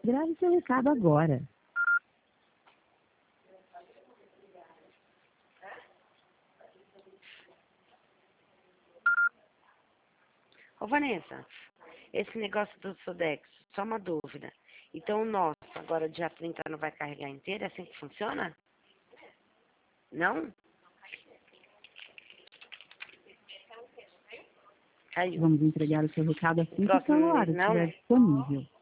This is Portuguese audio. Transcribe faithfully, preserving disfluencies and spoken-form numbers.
Grave seu recado agora. Ô Vanessa, esse negócio do Sodexo, só uma dúvida. Então o nosso, agora dia trinta não vai carregar inteiro? É assim que funciona? Não? Caiu. Vamos entregar o seu recado assim que o Próximo celular mês não? estiver disponível.